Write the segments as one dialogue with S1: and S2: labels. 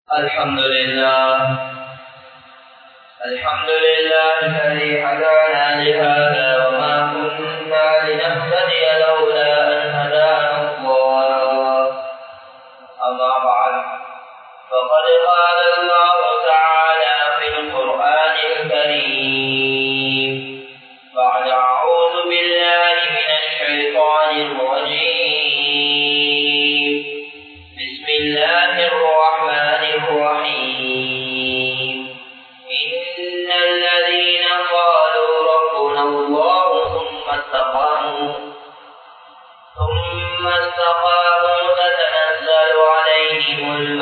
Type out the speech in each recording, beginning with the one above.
S1: الحمد لله الذي هدانا لهذا وما كنا لنهتدي لولا أن هدانا الله. أما بعد، فقد قال الله تعالى في القرآن الكريم بعد أعوذ بالله من الشيطان الرجيم. بسم الله الرحمن الرحيم. إن الذين قالوا ربنا الله ثم استقاموا تتنزل عليهم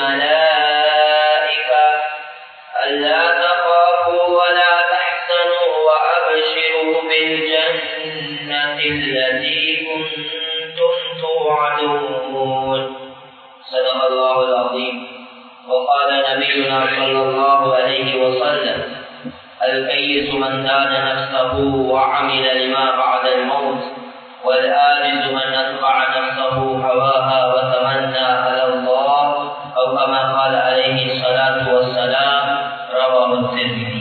S1: الملائكة ألا تخافوا ولا تحزنوا وأبشروا بالجنة التي كنتم توعدون. صدق الله العظيم. وقال نبينا صلى الله عليه وسلم: الكيس من دان نفسه وعمل لما بعد الموت، والآجز من أتبع نفسه هواها وتمنى على الله، أو كما قال عليه الصلاة والسلام. رواه الترمذي.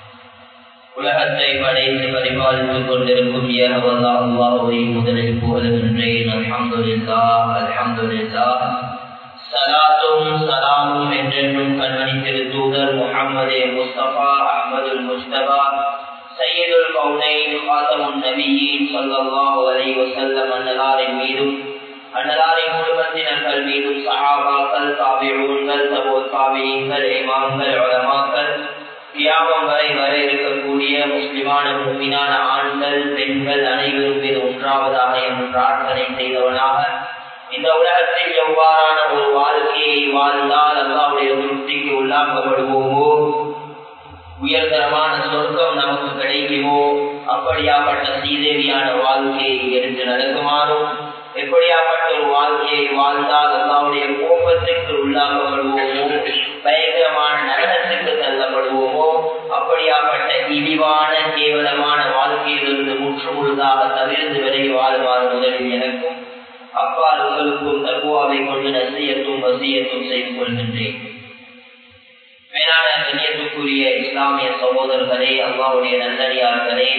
S1: உலகத்தை படைத்து பரிபாலித்துக் கொண்டிருக்கும் ஏகவல்லா அல்லாஹ்வை முதலில் புகழுகின்றேன். அல்ஹம்துலில்லாஹ் அல்ஹம்துலில்லாஹ். சலாத்தும் சலாமும் என்றென்றும் கண்மணி திருத்தூதர் முஹம்மதே முஸ்தபா அஹ்மதுல் முஜ்தபா சையதுல் கௌனைன் காதமுன் நபியீன் ஸல்லல்லாஹு அலைஹி வஸல்லம் அன்னலாரின் மீதும் அன்னலாரின் குடும்பத்தினர்கள் மீதும் சஹாபாக்கள், தாபிஊன்கள், தபூத் தாபிஈன்கள், இமாம்கள், உலமாக்கள், கியாமம் வரை வர இருக்கக்கூடிய முஸ்லிமான முஃமினான ஆண்கள் பெண்கள் அனைவரும் மீது ஒன்றாவதாக என்று பிரார்த்தனை செய்தவனாக, இந்த உலகத்தில் எவ்வாறான ஒரு வாழ்க்கையை வாழ்ந்தால் அல்லாஹ்வுடைய திருப்திக்கு உள்ளாக்கப்படுவோமோ, உயர்தரமான சொர்க்கம் நமக்கு கிடைக்குமோ, அப்படியாப்பட்ட சீதேவியான வாழ்க்கையை எடுத்து நடக்குமாறும், எப்படியாப்பட்ட ஒரு வாழ்க்கையை வாழ்ந்தால் அல்லாஹ்வுடைய கோபத்திற்கு உள்ளாக்கப்படுவோமோ, பயங்கரமான நரகத்திற்கு தள்ளப்படுவோமோ, அப்படியாப்பட்ட இழிவான கேவலமான வாழ்க்கையிலிருந்து முற்றுமுழுதாக தவிர்த்து விலகி வாழ்வார் முதலில் எனக்கும் அப்பால் உங்களுக்கும் தக்குவாவை கொண்டு நசியத்தும் வசியத்தும் செய்து கொள்கின்றேன். மேலான கண்ணியத்துக்குரிய இஸ்லாமிய சகோதரர்களே, அல்லாஹ்வுடைய நல்லடியார்களே,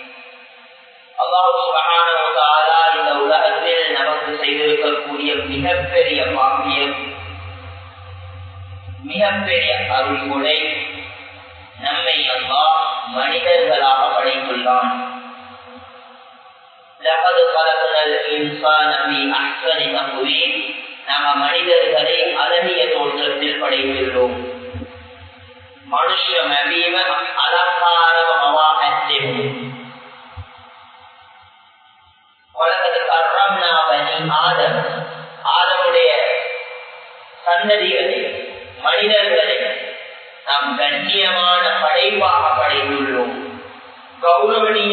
S1: அல்லாஹ் சுப்ஹானஹு வ தஆலா இந்த உலகத்தில் நமக்கு செய்திருக்கக்கூடிய மிகப்பெரிய பாக்கியம், மிகப்பெரிய அருள்கொடை, நம்மை அல்லாஹ் மனிதர்களாக படைத்துள்ளான். நாம மனிதர்களை அழகிய தோற்றத்தில் படைத்துள்ளோம். மனுஷ மவீம அலங்காரமாகவும் ஆதமுடைய சந்ததிகளை மனிதர்களை நாம் கண்ணியமான படைப்பாக படைத்துள்ளோம். கௌரவனீய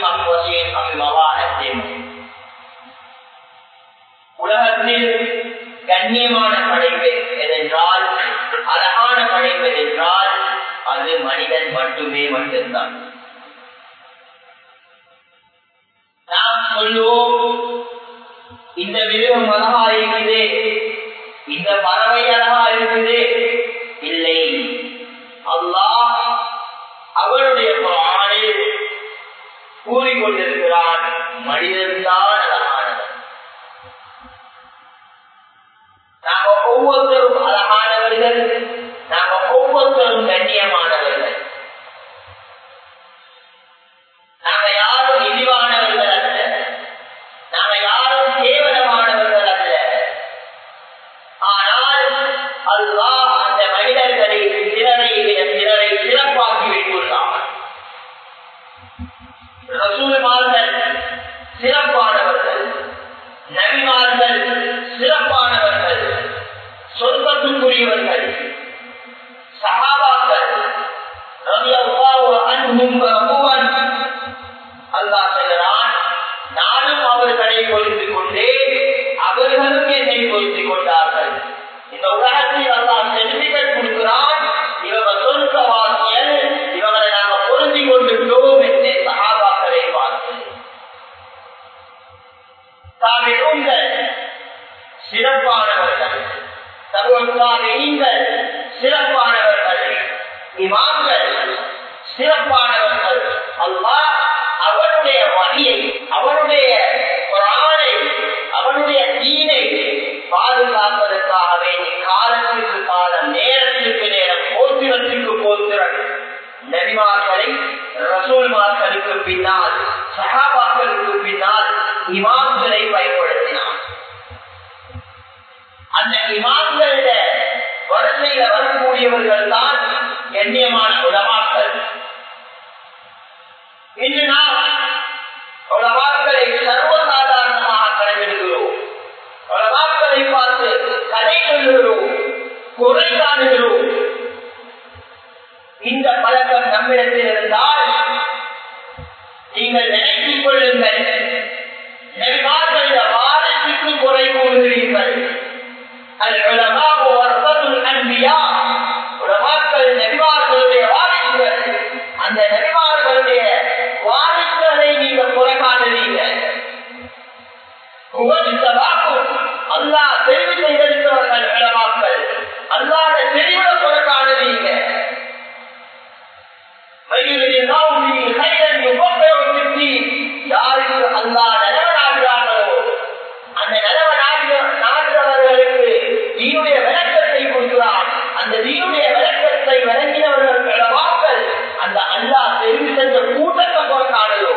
S1: உலகத்தில் கண்ணியமான படைப்பு என்றால், அழகான படைப்பு என்றால் அது மனிதன் மட்டும்தான். நாம் சொல்லுவோம், இந்த மிருகம் அழகா இருக்குது, இந்த பறவை அழகா இருக்குது. இல்லை, அல்லாஹ் அவருடைய குர்ஆனில் கூறிக்கொண்டிருக்கிறான், மனிதன்தான் அழகானவன். நாம ஒவ்வொருத்தரும் அழகானவர்கள், நாம ஒவ்வொருத்தரும் கண்ணியமானவர்கள். நாம யாரும் இழிவானவர்கள் அல்ல, நாம யாரும் கேவலமானவர்கள் அல்ல. ஆனால் அல்லாஹ் இமாம்கள் சிறப்பானவர்கள். அல்லாஹ் அவனுடைய வழியை, அவனுடைய குர்ஆனை, அவனுடைய தீனை பாதுகாப்பதற்காக வேண்டி காலத்திற்கு காலம், நேரத்திற்கு நேரம், கோத்திரத்திற்கு கோத்திரம் நபிமார்களை, ரசூல்மார்களுக்கு பின்னால், சஹாபாக்களுக்கு பின்னால் இமாம்களை பயன்படுத்தினார். அந்த இமாம்கள வரிசையில வரக்கூடியவர்கள் தான் கண்ணியமான உலமாக்கள். இன்று நாம் உலமாக்களை சர்வசாதாரணமாக கணக்கெடுக்கிறோம். உலமாக்களை பார்த்து கதை சொல்லுகிறோம், குறை காணுகிறோம். இந்த பழக்கம் நம்மிடத்தில் இருந்தால் நீங்கள் நினைத்துக் கொள்ளுங்கள், நபிமார்களுடைய வாரிசுக்கு குறை கூறுகிறீர்கள். உலமாக்கள் நபிமார்களுடைய வாரிசுகள். அந்த நபிமார்களுடைய வாரிசுகளை நீங்க குறை காணுறீங்க. அல்லாஹ் தெரிவு செய்திருக்கிறவர்கள் உலமாக்கள். அல்லாஹ்வுடைய தெரிவுல குறை காணுறீங்க. யாருக்கு அல்லாஹ் நலவு நாடுகிறார்களோ அந்த நலவு நாடுகிறவர்களுக்கு தீனுடைய விளக்கத்தை கொடுக்கிறார். அந்த தீனுடைய விளக்கத்தை விளங்கினவர்கள் உலமாக்கள். அந்த அல்லாஹ் தெரிவு செஞ்ச கூட்டத்தை கொண்டாடுதோ.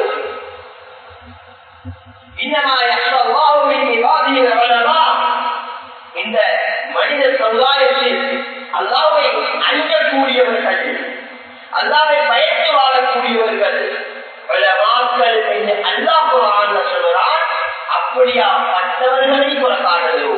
S1: இந்த மனித சமுதாயத்தில் அல்லாஹ்வை அஞ்சக்கூடியவர்கள், அல்லாஹ்வை பயந்து வாழக்கூடியவர்கள் உலமாக்கள் என்று அல்லாஹ் குர்ஆன்ல சொல்றான். அப்படியா பட்டவர்களை குறைக்காதோ.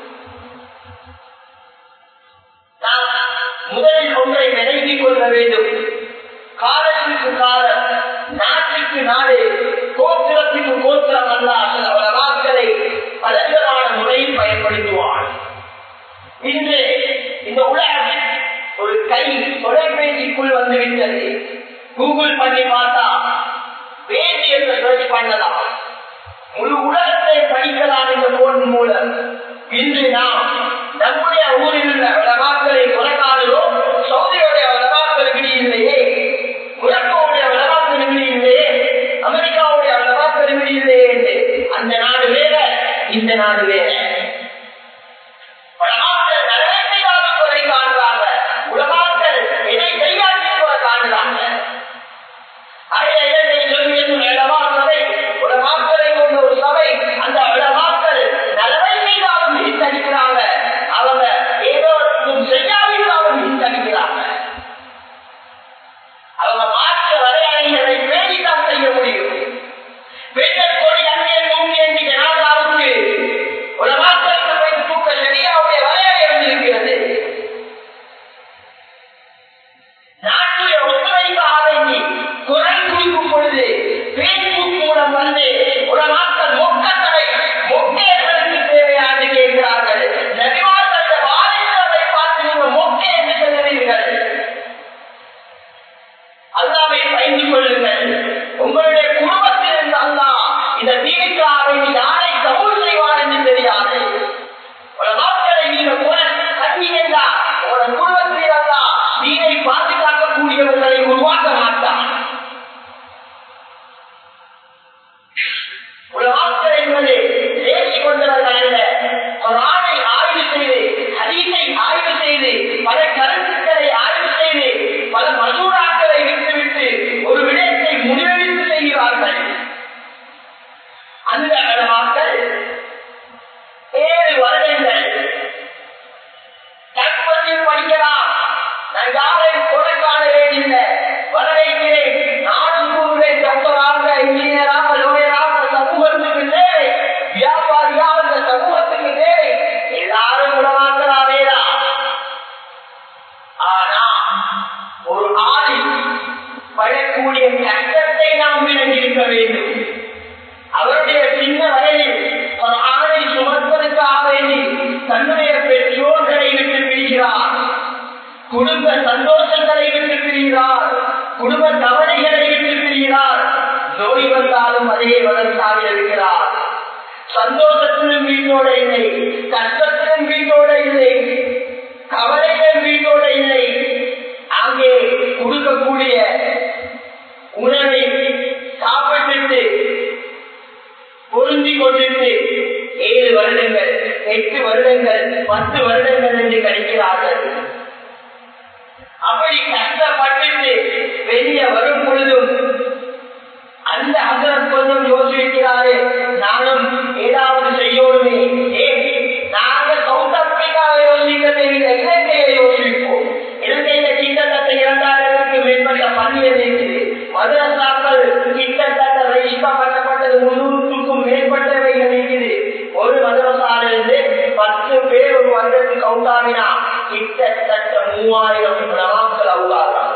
S1: நாம் முதலில் ஒன்றை நினைவிக் கொள்ள வேண்டும். காலத்திற்கு காலம், நாட்டுக்கு நாடு, கோத்திரத்திற்கு கோத்திரம் அல்லாஹ் உலமாக்களை பலவிதமான முறையில் பயன்படுத்துவான். இன்று இந்த உலகம் ஒரு கை தொலைபேசிக்குள் வந்துவிட்டது. கூகுள் பண்ணி பார்த்தா வேதியத்தை சர்ச் பண்ணலாம், முழு உலகத்தை படிக்கலாம் இந்த போன் மூலம். இன்று நாம் நம்முடைய ஊரில் உள்ள உலமாக்களை குறைக்காதோம். சவுதியுடைய உலமாக்களுக்கு இல்லையே, உலகவுடைய உலமாக்களுக்கு இல்லையே, அமெரிக்காவுடைய உலமாக்களுக்கு இல்லையே என்று அந்த நாடு வேற, இந்த நாடு வேற. உலமாக்கள் நலவை செய்தாலும் குறை காணுறாங்க, உலமாக்கள் எதை செய்யாமல் குறை காணுறாங்க. உலமாக்களை கொண்ட ஒரு சபை, அந்த உலமாக்கள் நலவை செய்தாலும் விழித்தளிக்கிறாங்க, அவங்க ஏதோ செய்யாவிட்டாலும் விழித்தளிக்கிறாங்க. அவங்க மாற்ற வரையறைகளை பேணித்தான் செய்ய முடியும். பெண்கள் கோடி அங்கே தூங்கி என்று ஜனாதாவுக்கு உலமாக்களுக்கு போய் தூக்க சரியாவுடைய வரையறை இருந்திருக்கிறது. நாட்டுடைய ஒத்துழைப்பாக வேண்டி குறை குறிக்கும் பொழுது பேஸ்புக் மூலம் வந்து உலமாக்கள் மொக்கத்தலை மொக்கையர்களுக்கு தேவையானது கேட்கிறார்கள். நபிமார்கள் வாரிசுகளை பார்த்து நீங்கள் மொக்கை என்று சொல்லுவீர்கள். அல்லாஹ்வை பயந்து கொள்ளுங்கள். உங்களுடைய குடும்பத்தில் இருந்து அல்லாஹ் இந்த தீனுக்காக யாரை கபூல் செய்வார் என்று தெரியாது. உலமாக்களை நீங்கள் போல கண்டீங்கன்னா உங்களோட குடும்பத்தில் அல்லாஹ் தீனை பாதுகாக்கக்கூடியவர்களை உருவாக்க மாட்டான். உலமாக்கள் என்பது தேசி கொண்டவர்கள் அல்ல. குர்ஆனை ஆய்வு செய்து, ஹதீஸை ஆய்வு செய்து, பல கருத்துக்களை ஆய்வு செய்து, பல மசூராக்களை விட்டுவிட்டு ஒரு விடயத்தை முடிவெடுத்து செய்கிறார்கள். அந்த உலமாக்கள் 7 வருடங்கள் தற்பதில் படிக்கலாம். நான் யாரையும் கொலை காண வேண்டிய வரவேற்கிறேன். நானும் கூறுவேன், டாக்டராக, இன்ஜினியராக, லோயராக சமூகத்துக்கு தேவை, வியாபாரியாக இந்த சமூகத்துக்கு தேவை. எல்லாரும் உலமாக்கலாவேதா. ஆனா ஒரு ஆளில் படக்கூடிய கஷ்டத்தை நாம் விளங்கியிருக்க வேண்டும். அவருடைய சின்ன வயதில் ஒரு ஆணை சுமப்பதற்காக வேண்டி தன்னுடைய பெற்றோர்களை விட்டு பிரிகிறார், குடும்ப சந்தோஷங்களை விட்டு பிரிகிறார், குடும்ப கவலைகளை விட்டு பிரிகிறார். நோய் வந்தாலும் அதே வளர்ச்சாக இருக்கிறார். சந்தோஷத்திலும் வீட்டோட இல்லை, கஷ்டத்திலும் வீட்டோட இல்லை, கவலையிலும் வீட்டோட இல்லை. அங்கே அப்படி கஷ்டப்பட்டு வெளியே வரும் பொழுதும் அந்த ஹசரத் கொஞ்சம் யோசிக்கிறாரு, நானும் ஏதாவது செய்யணுமே. நாங்க சவுத் ஆப்பிரிக்காவை யோசிக்க தெரியல, இலங்கையை யோசிப்போம். இலங்கையில கிட்டத்தட்ட 2000க்கு மேற்பட்ட பள்ளிகள் இருக்குது. மதரசாக்கள் கிட்டத்தட்ட ரெஜிஸ்டர் பண்ணப்பட்டது 300க்கும் மேற்பட்டவைகள் இருக்குது. ஒரு மதரசாலிருந்து 10 பேர் ஒரு வருடத்துக்கு அவுட்டாவினா கிட்டத்தட்ட 3000 உலமாக்கள் அவுட்டாகிறாங்க.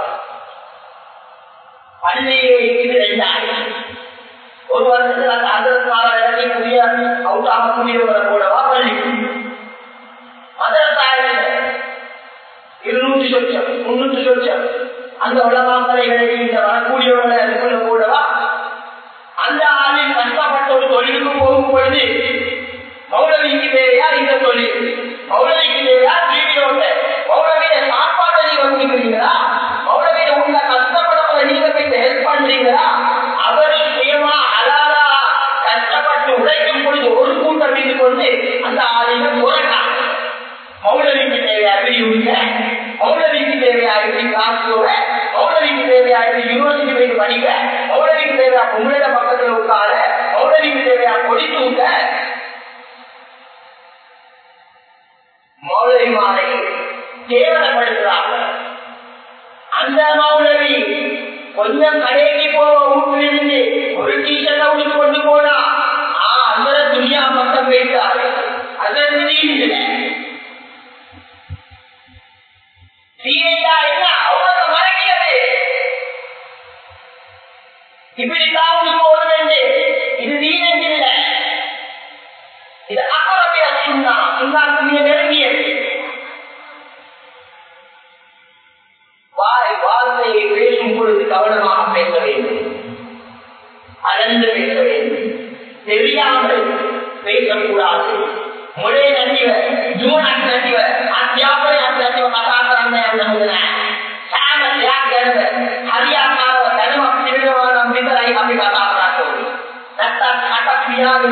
S1: பள்ளியே இருக்குது 2000. ஒரு வருஷத்துல அந்த அதற்காக புதிய அவுட்டாகக்கூடியவரை போடவா பள்ளி மதரசாயில் 200 சொச்சம் 300 சொச்சம் அந்த உலமாக்களை இந்த வரக்கூடியவர்களை அதுக்குள்ள போடவா. அந்த ஆளில் கஷ்டப்பட்ட ஒரு தொழிலுக்கு போகும் பொழுது மௌலவிக்கு தேவையா இந்த தொழில், மௌலவிக்கு தேவையா டிவியோட மௌலவிய சாப்பாட்டை நீங்க வந்துக்கிறீங்களா, மௌலவிய உள்ள கஷ்டப்படவங்களை நீங்க போய் ஹெல்ப் பண்றீங்களா. அவர் சுயமா அலாதா கஷ்டப்பட்டு உழைக்கும் பொழுது ஒரு கூட்டம் மீது கொண்டு அந்த ஆளுங்க போராட்டாங்க. மௌலவிக்கு தேவையா விரிவுங்க, மௌலவிக்கு தேவையா இப்படி காசோட, மௌலவிக்கு தேவையா இப்படி யூனிவர்சிட்டி போய் படிக்க, மௌலவிக்கு தேவையா பொங்கல பக்கத்துல உட்கார, மௌலவிக்கு தேவையா கொடி தூக்க. மௌலவிமாரை கேவலப்படுத்துறாங்க. அந்த மௌலவி கொஞ்சம் கடைக்கு போக வீட்டிலிருந்து ஒரு டீஷர்ட்டை உடுத்து கொண்டு போனா அந்த துணியா பக்கம் போயிட்டாரு. அதற்கு நீங்க என்ன அவங்க மறைக்கிறது இப்படித்தான் போறது. இது நீங்க இல்லை, இது அகரபியா சுண்ணா, சுண்ணாக்கு மிக நெருங்கியது. வார்த்தையை பேசும் பொழுது கவனமாக பேச வேண்டும், அளந்து பேச வேண்டும், தெரியாமல் பேசக்கூடாது. முழே நன்றிவ ஜூன் நன்றிவ அத்தியாபனை நன்றிவ கதாகரந்த சாம தியாக ஹரியாக்கார தனுவ திருடவான மிதரை அப்படி கதாகராட்டோ நட்ட கட்டப்பியாக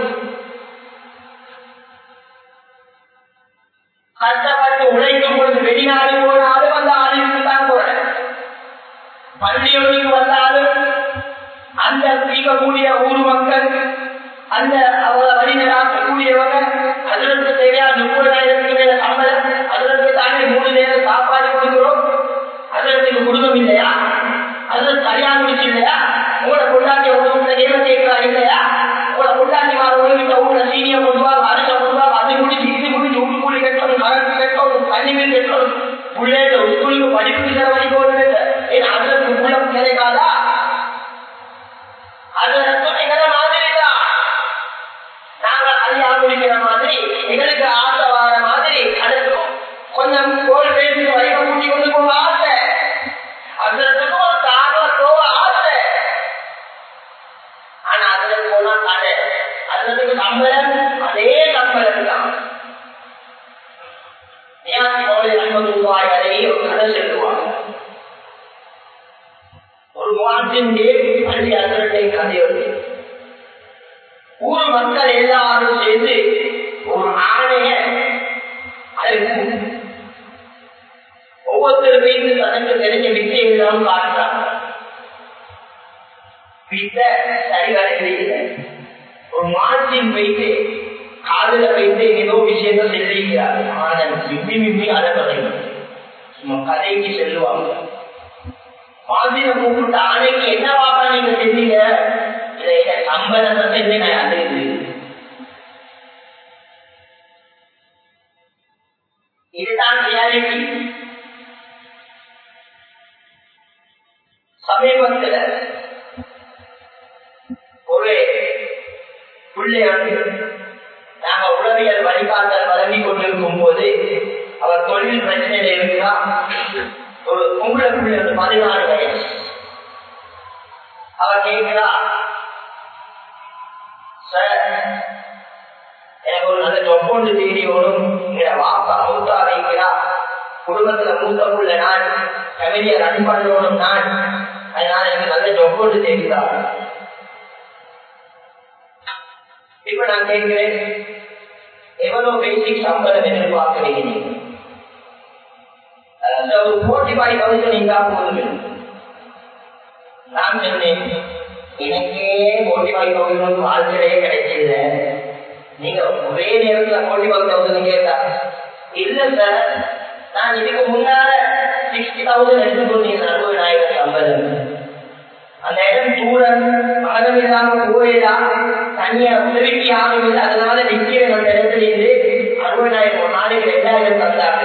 S1: கஷ்டப்பட்டு உழைக்கும் பொழுது வெளிநாடு போனாலும் அந்த ஆளுக்கு தான் போறேன். பள்ளியொழுக்கு வந்தாலும் அந்த தீபக்கூடிய ஊர் மக்கள் அந்த அவங்களை வழிநடாக்கக்கூடியவங்க அதற்கு தேவையா 30,000க்கு மேல சம்பளம், அதற்கு தாண்டி 3 நேரம் சாப்பாடு கொடுக்கிறோம். அதற்கு குடும்பம் இல்லையா, அதற்கு சரியான முடிச்சு இல்லையா, உங்களை கொண்டாட்டி உங்களை நேர சேர்க்கிறா இல்லையா, உங்களை கொண்டாட்டி உங்ககிட்ட ஊர்ல சீனியை கொண்டுவாங்க, அரிசை கொண்டுவாங்க, அது முடிச்சு இது முடிச்சு வீட்டு கூலி கட்டணும், கரண்ட் கட்டணும், தண்ணீர் கட்டணும், பிள்ளைங்க ஸ்கூலுக்கு படிப்பு செலவழிக்கணும். ஏன்னா அதற்கு மூலம் கிடைக்காதா? அதற்கு எங்களை மாதிரி தான் நாங்கள் அறியா முடிக்கிற மாதிரி எங்களுக்கு ஆசை வர மாதிரி அதற்கு கொஞ்சம் கோல் பேசி வரைக கூட்டி கொண்டு போக ஆசை, அதற்கு ஒரு தாங்க போக ஆசை. ஆனா அதற்கு போனா கடை, அதற்கு சம்பளம் அதே சம்பளம் தான். ரூபாய் ஒரு கடை செல்லுவாங்க. ஒரு மாதத்தின் பள்ளி அதரட்டை கதையோடு ஊர் மக்கள் எல்லாரும் சேர்ந்து ஒரு ஆணைய ஒவ்வொருத்தர் வைத்து தனக்கு தெரிஞ்ச விஷயங்களும் காட்டுறாங்க. சரிவர ஒரு மாதத்தின் வைத்து காதல வைத்து ஏதோ விஷயத்த செல்லிக்கிறார்கள். ஆனால் மிப்பி மிப்பி அதை நம்ம கதைக்கு செல்லுவாங்க. மாதிர கூப்பிட்டு ஆணைக்கு என்ன வாப்பா நீங்க செஞ்சீங்க, இதை சம்பளத்தை செஞ்சு நான் அது இதுதான் ரியாலிட்டி. சமீபத்தில் ஒரு பிள்ளை நாங்க உளவியல் வழிகாட்டல் வழங்கி கொண்டிருக்கும் போது அவர் தொழில் பிரச்சனையில இருக்கிறா. ஒரு பொம்பளை பிள்ளை 14 வயசு. அவர் கேட்கிறா, சார் எனக்கு ஒரு நல்ல ஜொப்பொண்டு தேடியோடும் என் வாப்பா மூத்தா வைக்கிறா, குடும்பத்துல மூத்த புள்ள நான், ஃபேமிலியை ரன் பண்ணணும் நான், அதனால எனக்கு நல்ல ஜொப்பொண்டு தேடிதா. இப்ப நான் கேட்கிறேன், எவ்வளவு பேசிக் சம்பளம் எதிர்பார்க்கிறீங்க? அந்த ஒரு 45,000 நீங்க போதுமே. நான் சொன்னேன், எனக்கே 45,000 வாழ்க்கையே கிடைச்சது, நீங்க ஒரே நேரத்தில் 45,000 கேட்டா இல்ல சார், நான் இதுக்கு முன்னால 60,000 எடுத்துக்கொண்டீங்க. 60,050 அந்த இடம் தூரம் மகனம் இல்லாம போயிடா, தனியா உதவிக்கு யாரும் இல்லை, அதனால நிற்கிறேன் அந்த இடத்துல இருந்து 60,000 ஒரு நாளைக்கு 2,000 தந்தாங்க.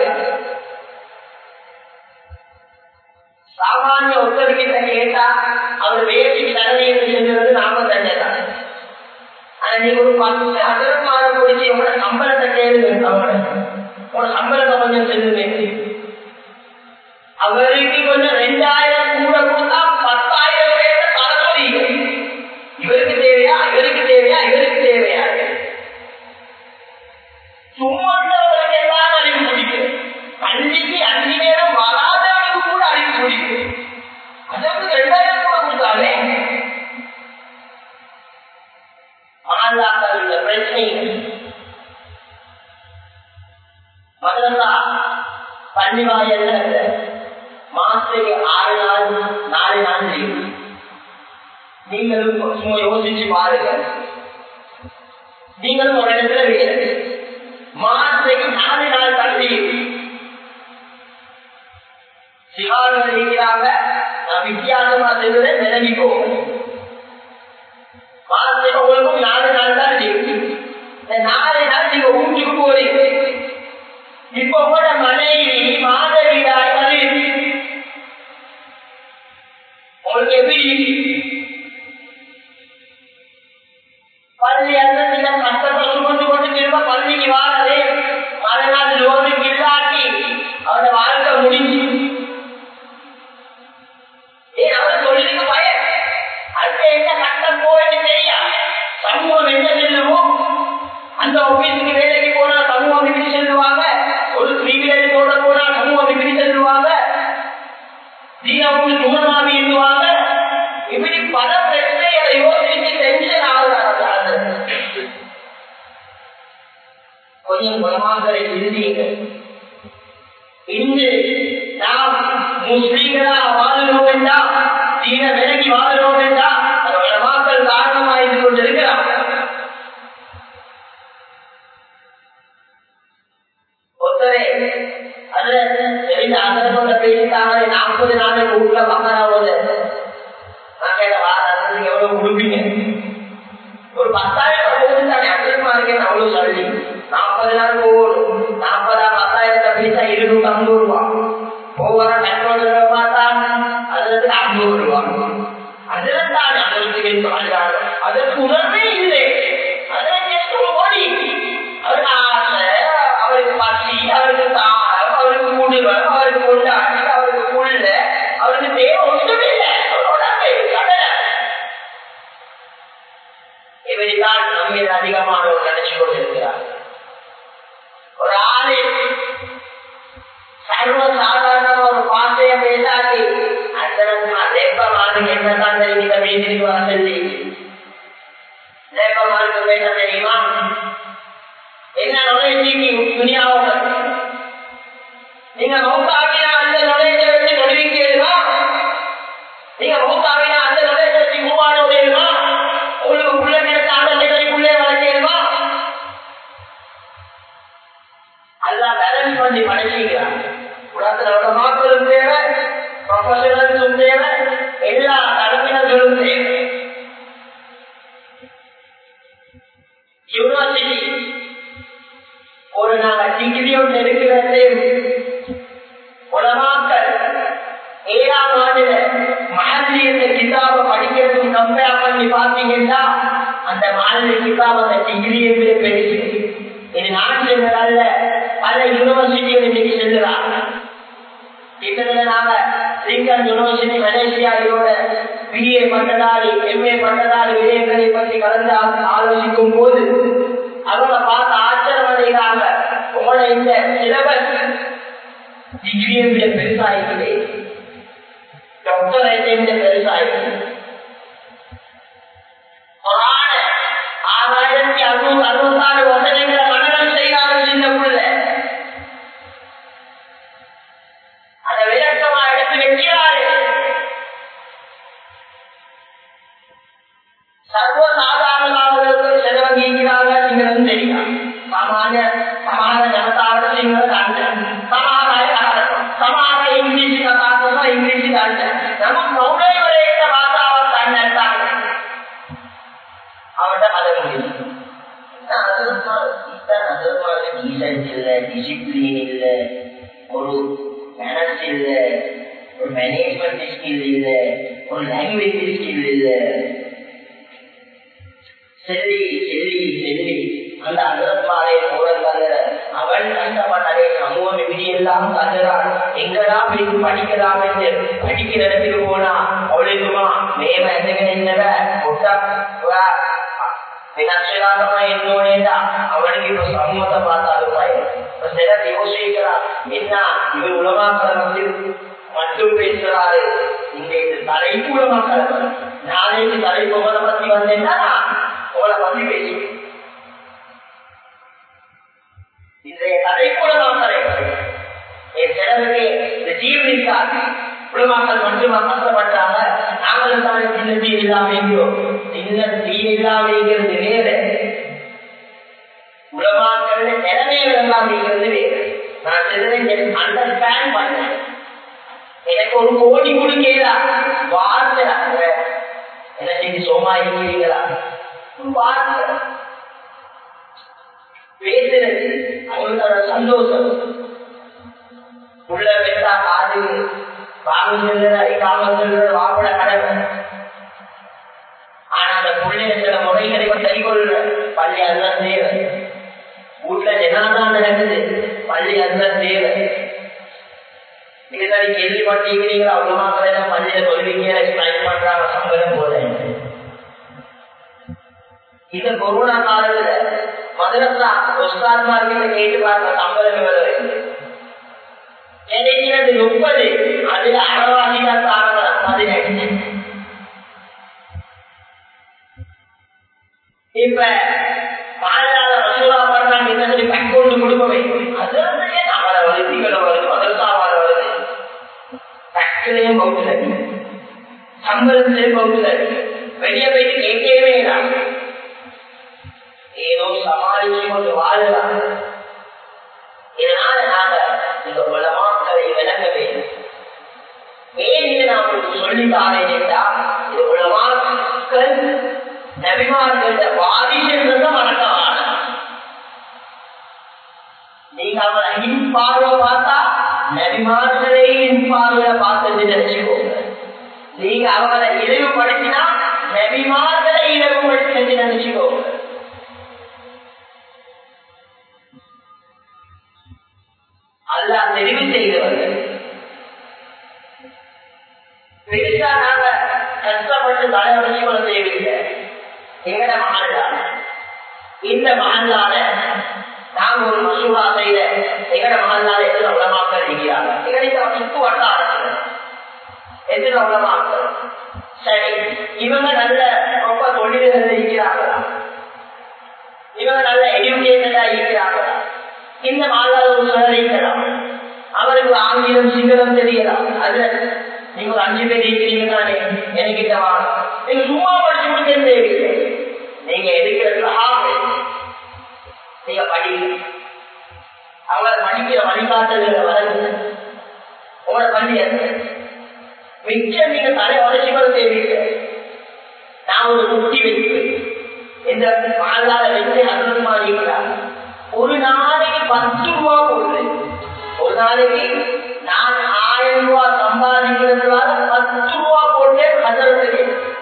S1: சாமானிய ஒருத்தர்கிட்ட கேட்டா அவர் வேலைக்கு தடவையை செஞ்சது நாம தண்டதான். ஆனா நீங்க ஒரு 10 அதரமான குடிச்சு உங்களோட சம்பளத்தை கேளுங்க, உங்களோட சம்பளத்தை கொஞ்சம் செல்லுங்க. அவருக்கு கொஞ்சம் 2,000 கூட கொடுத்தா 10,000 பேர்த்த தரக்கூடிய இவருக்கு தேவையா, இவருக்கு தேவையா, இவருக்கு தேவையா? சுமந்தவர்களுக்கு எல்லாம் அறிவு பிடிக்கும், பள்ளிக்கு 5 நேரம் வராதவனுக்கு கூட அறிவு பிடிக்கும். அதற்கு 2,000 கூட கொடுத்தாலே மாநிலத்தில் உள்ள பிரச்சனைகள் மதரசா பள்ளி வாயல்ல மாசத்துக்கு 6 நாள் 4 நாள் லீவு. நீங்களும் சும்மா யோசிச்சு பாருங்க, நீங்களும் ஒரு இடத்துல வேறு மாசத்துக்கு 4 நாள் தான் லீவு. சிவார்கள் இருக்கிறாங்க, நான் வித்தியாசமா செல்வதை விலகி போவேன். மாசத்துக்கு உங்களுக்கும் 4 நாள் தான் லீவு. இந்த 4 நாள் நீங்க ஊட்டுக்கு போறீங்க. இப்ப கூட மனைவி மாதவிடாய் உங்களுக்கு எப்படி பள்ளி அந்த சில கஷ்டத்தை சுமந்து கொண்டு திரும்ப பள்ளிக்கு வாரது, அதனால் லோனுக்கு இல்லாட்டி அவரோட வாழ்க்கை முடிஞ்சு அவர் தொழிலுக்கு பயம். அடுத்த என்ன கஷ்டம் போவேன்னு தெரியா, சமூகம் என்ன செல்லுமோ அந்த ஆபீஸுக்கு வேலைக்கு போனா சமூகம் இப்படி செல்லுவாங்க, ஒரு பிரிவிலேஜ் போட போனா சமூகம் இப்படி செல்லுவாங்க, தீனாவுக்கு துமனாவி எழுதுவாங்க. இப்படி பல பிரச்சனைகளை யோசிச்சு டென்ஷன் ஆகுறாங்க. கொஞ்சம் குணமாகலை எழுதிங்க. இன்று நாம் முஸ்லீம்களா வாழணும் என்றா, தீன விலகி வாழணும் என்றா, அதோட மக்கள் காரணமாக இருந்து கொண்டிருக்கிறார். ஒருத்தரே அதுல தெரிந்த அதனோட பேசிட்டாங்க, 40 நாள் வீட்டுல பக்கராவது நான் கேட்ட வாரத்துக்கு எவ்வளவு கொடுப்பீங்க? ஒரு 10,000 போகுதுதானே, அதிகமா இருக்கேன் அவ்வளவு சொல்லி 40 நாள் போகணும். 40 10,000 பேசா 250 ரூபா ஒவ்வொரு கண்ட்ரோல் பார்த்தா அதுக்கு 500 ரூபா. அதுதான் தான் அதற்கு உணர்வே இல்லை. அதற்கு ஒரு கோடி அவருக்கு ஆசை, அவருக்கு பசி, அவருக்கு தாரம், அவருக்கு குடும்பம், அவருக்கு கொண்டாடி, அவருக்கு புள்ள, அவருக்கு தேவை ஒன்றுமே இல்லை. அவரோட கடலை இப்படித்தான் நம்ம அதிகமானவர் நினைச்சு கொண்டிருக்கிறார். ஒரு ஆளு சர்வ சாதாரண ஒரு பாசைய பேசாட்டி அத்தனை லேப்பமான என்னதான் தெரிவித்த வீட்டிற்கு வர சொல்லி லேப்பமாருக்கு பேச தெரியுமா? என்ன நுழைஞ்சி துணியாவும் நீங்க மௌத்தாவினா அந்த நுழைஞ்ச வச்சு நுழைவிக்கிறீங்களா? நீங்க மௌத்தாவினா அந்த நுழைஞ்ச வச்சு மூவான உடையுமா? உங்களுக்கு புள்ள கிடைத்த ஆண்டை வளர்க்கிறீங்களா? அதெல்லாம் பேலன்ஸ் பண்ணி படைச்சிக்கிறாங்க. உலகத்துல மக்களும் தேவை, ப்ரொஃபஷனல்ஸும் தேவை, எல்லா தரப்பினர்களும் தேவை. யூனிவர்சிட்டி ஒரு நாங்க டிகிரி ஒன்று இருக்கிறது. உலமாக்கள் 7ஆம் ஆண்டுல மாதிரி என்ற கிதாபை படிக்கிறதுக்கு கம்பேர் பண்ணி பார்த்தீங்கன்னா அந்த மாதிரி கிதாப் அந்த டிகிரி என்று பெருசு. இது நான் சென்றதல்ல, பல யூனிவர்சிட்டிகள் இன்னைக்கு செல்லுறாங்க. கிட்டத்தட்ட நாங்க லிங்கன் யூனிவர்சிட்டி மலேசியாவோட BA பட்டதாரி MA பட்டதாரி விடயங்களை பற்றி கலந்து ஆலோசிக்கும் போது அவங்க பார்த்து ஆச்சரியம் அடைகிறாங்க. உங்களோட இந்த சிலபஸ் டிகிரியை விட பெருசாயிக்குது, டாக்டரேட்டை விட பெருசாயிக்குது. 6,666 வசதிகளை மனநம் செய்தார்கள் இந்த புள்ள. வந்து வைக்கிறாரு. சர்வசாதாரணமானவர்கள் செலவழிக்கிறாங்க. நீங்கள் தெரியும் சமான ஜனதாவோட நீங்கள் சமான இங்கிலீஷ் கதாத்தமா இங்கிலீஷ் தாண்ட நம்ம மௌனவரேட்ட வாதாவ தாண்டாங்க அவட்ட அதை முடியும். டீசன்ட் இல்ல, டிசிப்ளின் இல்ல, ஒரு மேனர்ஸ் இல்ல, ஒரு மேனேஜ்மெண்ட் ஸ்கில் இல்ல, ஒரு லாங்குவேஜ் ஸ்கில் இல்ல. செல்லி செல்லி செல்லி அந்த அகரத்மாரை மூலங்கள் அவன் கஷ்டப்பட்டதை சமூகம் இப்படி எல்லாம் கருறான். எங்கடா போய் படிக்கலாம் என்று படிக்கிற இடத்துக்கு போனா அவளுக்குமா மேம என்னவ வினட்சலாதமா என்னோடா அவனுக்கு இப்ப சமூகத்தை பார்த்தாலும் இப்ப சிலர் யோசிக்கிறான், என்ன இவர் உலமாக்கள் வந்து மட்டும் பேசுறாரு, இன்றைக்கு தலைப்பு உலமாக்கள், நாளைக்கு தலைப்பு உங்களை பத்தி வந்தேன்னா உங்களை பத்தி பேசுவேன். இன்றைய தலைப்பு உலமாக்களை என் சிலருக்கு இந்த ஜீவனிக்காக உலமாக்கள் மட்டுமா கஷ்டப்பட்டாங்க. நாங்களும் தானே சின்ன தீ இல்லாம இருக்கிறோம். சின்ன தீ இல்லாம இருக்கிறது வேறு, உலமாக்கள் நிலைமைகள் எல்லாம் இருக்கிறது வேறு. நான் சிலரை அண்டர்ஸ்டாண்ட் பண்ணேன். எனக்கு ஒரு கோடி கொடுக்கிறா வார்த்தை எனக்கு சோமா இருக்கிறீங்களா வார்த்தை பேசுறது அவங்களோட சந்தோஷம். உள்ள பெற்றா காது வாங்க சொல்ற வாப்பட கடமை. ஆனா அந்த புள்ளைய சில முறைகளை சரி கொள்ள பள்ளி அதுதான் தேவை. வீட்டுல ஜனாதான் நடக்குது, பள்ளி அதுதான் தேவை. இதுதான் கேள்விப்பட்டிருக்கிறீங்களா? உலமாக்கள் எல்லாம் பள்ளியில சொல்வீங்க ஸ்ட்ரைக் பண்றாங்க சம்பளம் போல. இந்த கொரோனா காலத்துல மதரசா உஸ்தாத்மார்கிட்ட கேட்டு பார்க்க சம்பளம் எவ்வளவு கிடைக்கிறது 30, அதுல அறவாசிதான் தாரலாம் 15. இப்ப மாநில ரசூலா பண்றாங்க என்ன சொல்லி பக்கொண்டு கொடுக்கவே அது நம்மளை வளர்த்திகளை வருது, மதரசாவால வருது. பக்கத்திலையும் பௌத்துல சம்பளத்திலையும் பௌத்துல வெளியே போயிட்டு கேட்கவே தான் ஏதோ சமாளிச்சு கொண்டு வாழலாம். இதனால நாங்க இந்த உலமாக்களை விளங்க வேண்டும். ஏன் இது நான் உங்களுக்கு சொல்லித்தாரேன் என்றால், இது உலமாக்கள் நபிமார்கள வாரிசுன்றத மறக்கவான. நீங்க அவரை இன்பார்வை பார்த்தா நபிமார்களே இன்பார்வையை பார்த்து நினைச்சுக்கோங்க. நீங்க அவங்களை இழிவுபடுத்தினா நபிமார்களை இழிவுபடுத்தி நினைச்சுக்கோங்க. அல்லாஹ் தெரிவு செய்தவர்கள் பெருசா நாங்க கஷ்டப்பட்டு தலைவலி கொள்ள தேவையில்லை. எங்கட மகளான இந்த மகளான நாங்க ஒரு மசூரா செய்த எங்கட மகளான எத்தனை உலமாக்கள் இருக்கிறாங்க. எங்களுக்கு சுத்து வட்டாரத்தில் எத்தனை உலமாக்கள் சரி, இவங்க நல்ல ரொம்ப தொழில்கள் இருக்கிறாங்களா, இவங்க நல்ல எஜுகேட்டடா இருக்கிறாங்களா? இந்த மாதாத ஒரு சோதனைக்கலாம், அவருக்கு ஆங்கிலம் சிங்களம் தெரியலாம். அதுல நீங்க ஒரு 5 பேர் இருக்கிறீங்க தானே, எனக்கிட்ட வாங்க. நீங்க சும்மா படிச்சு கொடுக்க தேவையில்லை. நீங்க எடுக்கிற நீங்க படிங்க, அவங்களை படிக்கிற வழிகாட்டுதல வளர்ந்து உங்களை பண்ணி மிச்சம் நீங்க தலை உடச்சி கூட தேவையில்லை. நான் ஒரு குட்டி வைப்பேன், இந்த மாதாத வச்சு அருள் மாறிக்கிறாங்க. ஒரு நாளைக்கு 10 ரூபா போடுது. ஒரு நாளைக்கு நான் 1000 ரூபாய் சம்பாதிக்கிறதுனால 10 ரூபா போட்டே கதறதுக்கு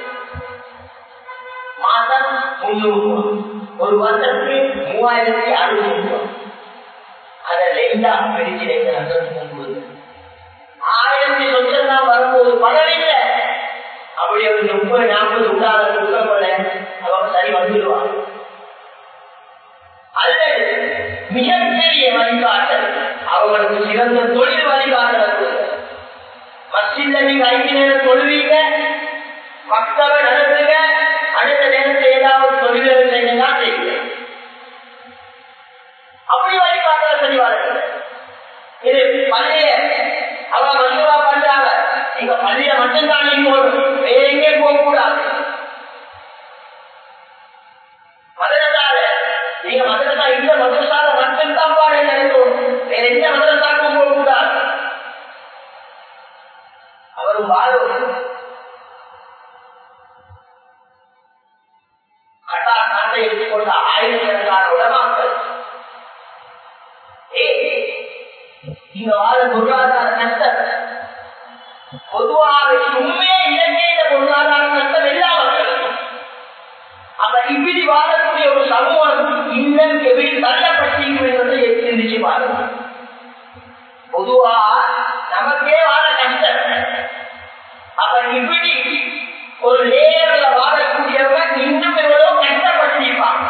S1: மாதம் 300 ரூபாய், ஒரு வருஷத்துக்கு 3600 ரூபாய். அதை ரெண்டா பிரிச்சு 2 1000 சொச்சம் தான் வரும்போது பரவாயில்லை. அப்படி ஒரு 30-40 உண்டாத கொடுக்கப்பட அவங்க சரி வந்துடுவாங்க. அல்லது மிகப்பெரிய வழிகாட்டல், அவங்களுக்கு சிறந்த தொழில் வழிகாட்டல். மஸ்ஜித்ல நீங்க 5 நேரம் தொழுவீங்க, மக்தபை நடத்துங்க, அடுத்த நேரத்தில் ஏதாவது தொழில்கள் செய்யலாம் செய்யுங்க. அப்படி வழிகாட்டல் செய்வார்கள். இது பள்ளிய அவங்க மசூரா பண்றாங்க, எங்க பள்ளியில மட்டும்தான் போகணும், வேற எங்கே போகக்கூடாது. மதரசால நீங்க மதரசா இந்த மதரசால மட்டும்தான் பாட நினைக்கணும், வேற எந்த மதரசாக்கும் போகக்கூடாது. அவரும் வாழும் கட்டா நாட்டை எடுத்துக்கொண்ட ஆயிரக்கணக்கான உலமாக்கள் இங்க வாழ பொருளாதார நஷ்டம் பொதுவாக உண்மையே இலங்கையில பொருளாதார நஷ்டம் எல்லா மக்களுக்கும். அப்ப இப்படி வாழக்கூடிய ஒரு சமூகம் இன்னும் எப்படி தள்ளப்பட்டிருக்கும் என்பதை சிந்திச்சு பாருங்க. பொதுவா நமக்கே வாழ கஷ்டம். அப்ப இப்படி ஒரு லேயர்ல வாழக்கூடியவங்க இன்னும் எவ்வளவு கஷ்டப்பட்டிருப்பாங்க.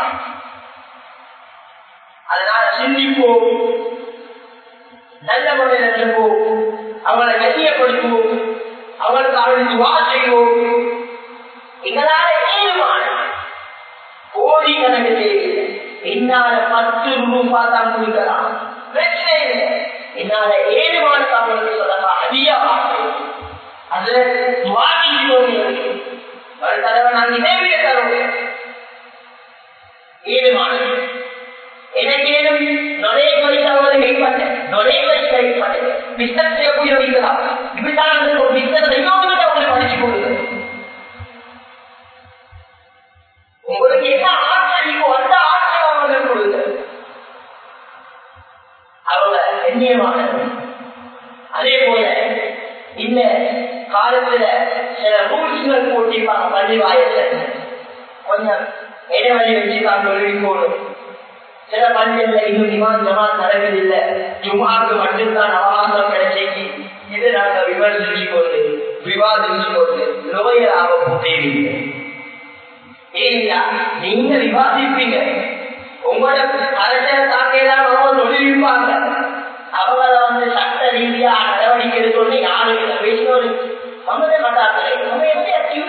S1: அதனால சிந்திப்போம், நல்ல முறையில் இருப்போம், அவங்களை கண்ணியப்படுத்துவோம், அவங்களுக்கு அவளுக்கு துவா செய்வோம். எங்களால ஏழுமான கோடி கணக்கு தேவையில்லை, என்னால 10 ரூபாய் தான் கொடுக்கலாம், பிரச்சனை இல்லை. என்னால ஏழுமான அவங்களுக்கு சொல்லலாம் அதிக வார்த்தை அது நான் இதைவிட தருவேன். ஏழுமான எனக்கு ஏதும் நொழைய வயசாவது கைப்பட்டேன், நொழைய வயசு கைப்பட்டேன், பிஸ்னஸ் செய்யக்கூடிய வைக்கலாம். இப்படித்தான் பிஸ்னஸ் செய்யணும் அவங்களுக்கு படிச்சு கொடுங்க. உங்களுக்கு என்ன ஆற்றல் இருக்கோ அந்த ஆற்றல் அவங்களுக்கு கொடுங்க. அவங்க கண்ணியமான அதே போல இந்த காலத்துல சில ரூல்ஸ்கள் போட்டிருப்பாங்க. பள்ளி வாயில கொஞ்சம் இடைவெளி வச்சுக்காங்க போகணும். சில பள்ளிகள்ல இன்னும் இமாம் ஜமாத் நடக்குதில்லை, ஜும்மாவுக்கு மட்டும்தான் அவகாசம் கிடைச்சிக்கு. இது நாங்க விமர்சிச்சு கொண்டு விவாதிச்சு கொண்டு லோயராக போட்டேவீங்க. ஏன்னா நீங்க விவாதிப்பீங்க, உங்களோட அரசியல் தாக்கையெல்லாம் அவங்க தொழில்ப்பாங்க. அவங்கள சட்ட ரீதியா நடவடிக்கை எடுக்கணும்னு யாரும் பேசினோம் சம்மந்த மாட்டாங்களே. நம்ம எப்படி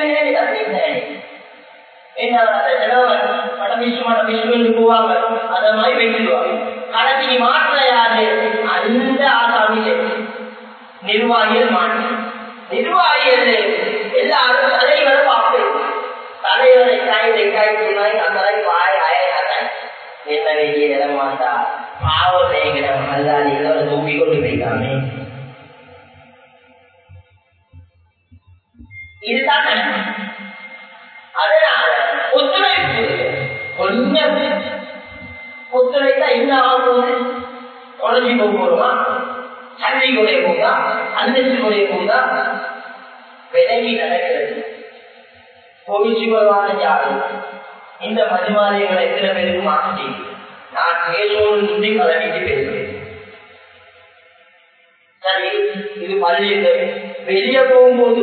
S1: போவாங்க, அத மாதிரி வைக்கிடுவாங்க. கடைசி மாற்ற யாரு? அந்த ஆசாமியில நிர்வாகிகள் மாற்று. நிர்வாகிகள் எல்லாரும் தலைவரை பார்ப்பேன். தலைவரை காய் அந்த வாய் ஆயாட்டாய் என்ன வெளியே இடமாட்டா பாவம் செய்கிறவன் அல்லாத தூக்கி கொண்டு போய்க்காமே. இதுதான் அதனால ஒத்துழைப்பு கொஞ்சம் ஒத்துழைத்தா என்ன ஆகுது? குறைஞ்சி போகுமா? சண்டை குறைய போதா? அந்தஸ்து குறைய போதா? விலகி நடக்கிறது. பொய்ச்சுவதான யாரு இந்த மதிமாரியங்களை எத்தனை பேருக்கு மாற்றி நான் பேசணும் சொல்லி கலவிட்டு பேசுவேன். சரி, இது பள்ளியில் வெளியே போகும்போது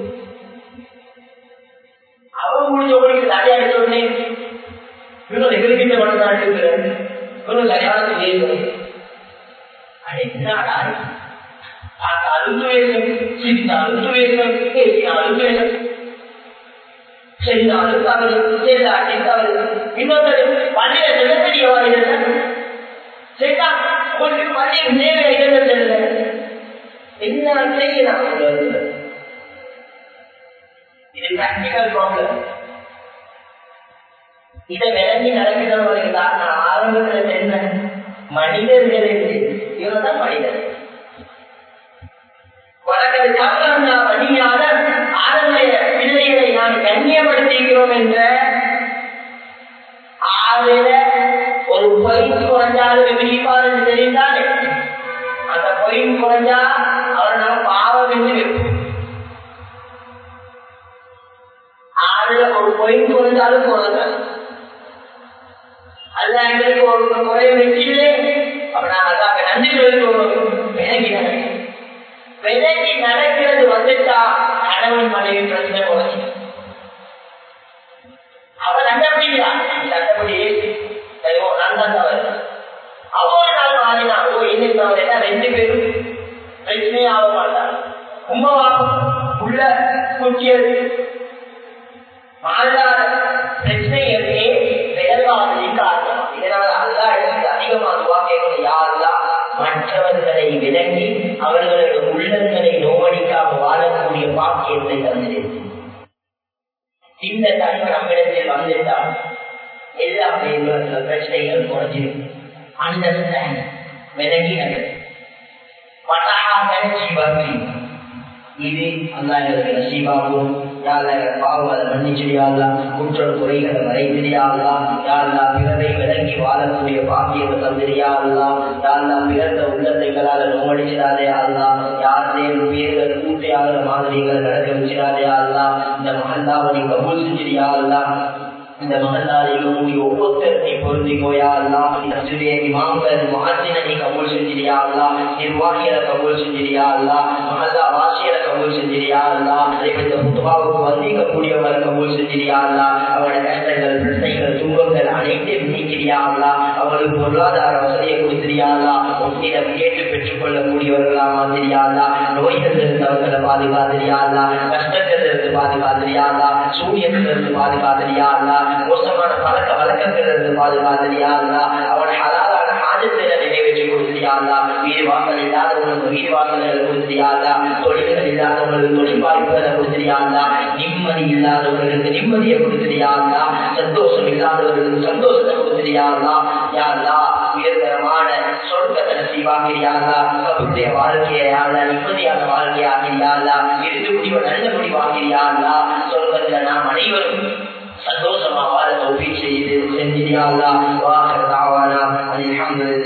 S1: அவங்க முடிஞ்சவங்களுக்கு தனியா எடுத்தோடனே இவங்க எதிர்கிட்ட மனதாட்டு இவங்க சரியான பேசணும். என்னடா அழுத்து வேணும், சிரித்த அழுத்து வேணும், பேசின அழுத்து வேணும், செய்தாலும் தவறு, செய்தாட்டி தவறு. இன்னொரு பள்ளிய செலுத்தடிய வாரிகள் செய்தா உங்களுக்கு பள்ளியில் நேர இடங்கள் என்ன செய்யலாம்? இது பிராக்டிகல் ப்ராப்ளம். இதை விளங்கி நடக்கிறவர்களுக்கு காரணம் ஆரம்பத்தில் என்ன மனிதர்கள் இவர்தான் மனிதர். வழக்கது சாப்பிட்டா வழியாக ஆரம்பைய பிள்ளைகளை நாம் கண்ணியப்படுத்திக்கிறோம் என்ற ஆவில ஒரு பொயின் குறைஞ்சாலும் விழிப்பாரு தெரிந்தால் அந்த பொயின் குறைஞ்சா அவர் நம்ம பாவம் என்று வைப்போம். ஆறுல ஒரு பொயின் குறைஞ்சாலும் குறைஞ்ச அல்ல எங்களுக்கு ஒரு குறைய வச்சிலே அப்ப நான் அதாக நன்றி சொல்லணும். விலகி நடக்கிறது வந்துட்டா கணவன் மனைவி பிரச்சனை குறைஞ்சி அவன் நண்டப்படுகிறான். சட்டப்படி நான் தான் தவறு அவ்வளோ நாள் மாறினா என்ன தவறு என்ன 2 பேரும் பிரச்சனையே ஆக மாட்டாங்க. உண்மைவாக்கும் உள்ள குச்சியது மாறாத பிரச்சனையே விலகாதது காரணம். இதனால அல்லா இடத்துக்கு அதிகமாக துவா கேட்கணும். யாரெல்லாம் மற்றவர்களை விலங்கி அவர்களுடைய உள்ளங்களை நோவடிக்காம வாழக்கூடிய பாக்கியத்தை தந்திருக்கு. இந்த தன்மை நம்மிடத்தில் வந்துட்டால் எல்லா பிரச்சனைகள் குறைஞ்சிருக்கு. அண்டர்ஸ்டாண்ட் விலகினது இது அல்லாஹ்வுடைய நசீபாகும். யா அல்லாஹ் பாவங்களை மன்னிச்சியா அல்லாஹ், குற்றம் குறைகளை மறைத்தியா அல்லாஹ். யா அல்லாஹ் பிறரை விலகி வாழக்கூடிய பாக்கியத்தை தந்திரியா அல்லாஹ். யா அல்லாஹ் பிறந்த உள்ளத்தைகளால் நோவடிச்சிடாதே அல்லாஹ். யாரையும் பேர்கள் கூட்டியாகிற மாதிரிகள் நடக்க வச்சிடாதே அல்லாஹ். இந்த மஹல்லாவை கபூல் செஞ்சிரியா அல்லாஹ். இந்த மஹல்லாவில் ஒவ்வொருத்தரை பொருந்திக்கோயா அல்லாஹ். இமாம்கள் முஅத்தினை கபூல் செஞ்சிரியா அல்லாஹ். நிர்வாகிகளை கபூல் செஞ்சிரியா அல்லாஹ். மஹல்லா வாசிகளை கபூல் செஞ்சிரியா அல்லாஹ். இந்த குத்பாவுக்கு வந்திக்கக்கூடியவங்களை கபூல் செஞ்சிரியா அல்லாஹ். அவருடைய கஷ்டங்கள் பிரச்சனைகள் துன்பங்கள் அனைத்தையும் நீக்கிறியா அல்லாஹ். அவர்களுக்கு பொருளாதார வசதியை கொடுத்திரியா அல்லாஹ். உன்னிடம் கேட்டு பெற்றுக் கொள்ளக்கூடியவர்களா மாதிரியா அல்லாஹ். நோய்களிலிருந்து அவர்களை பாதுகாத்திரியா அல்லாஹ். கஷ்டத்திலிருந்து பாதுகாத்திரியா அல்லாஹ். சூரியத்திலிருந்து பாதுகாத்திரியா அல்லாஹ். மோசமான பழக்க வழக்கத்திலிருந்து பாதுகாத்திரியா அல்லாஹ். அவனை ஹலாலான ஹாஜத்தை நிறைவேற்றி கொடுத்திரியா அல்லாஹ். வீடு வாசல் இல்லாதவங்களுக்கு வீடு வாசல்களை கொடுத்திரியா அல்லாஹ். தொழில்கள் இல்லாதவங்களுக்கு தொழில் வாய்ப்புகளை கொடுத்திரியா அல்லாஹ். நிம்மதி இல்லாதவர்களுக்கு நிம்மதியை கொடுத்திரியா அல்லாஹ். சந்தோஷம் இல்லாதவர்களுக்கு சந்தோஷத்தை கொடுத்திரியா அல்லாஹ். யா அல்லாஹ் உயர்தரமான சொர்க்கத்தை நசீபாக்கிறியா அல்லாஹ். கபருடைய வாழ்க்கையை அல்லாஹ் நிம்மதியான வாழ்க்கையாகிறியா அல்லாஹ். இறுதி முடிவு நல்ல முடிவாகிறியா அல்லாஹ். சொர்க்கத்தில் நாம் அனைவரும் சந்தோஷமா வாழ தௌஃபீக் செய்து செஞ்சியா அல்லாஹ். வாஹிர் தஅவானா அல்ஹம்துலில்லாஹ்.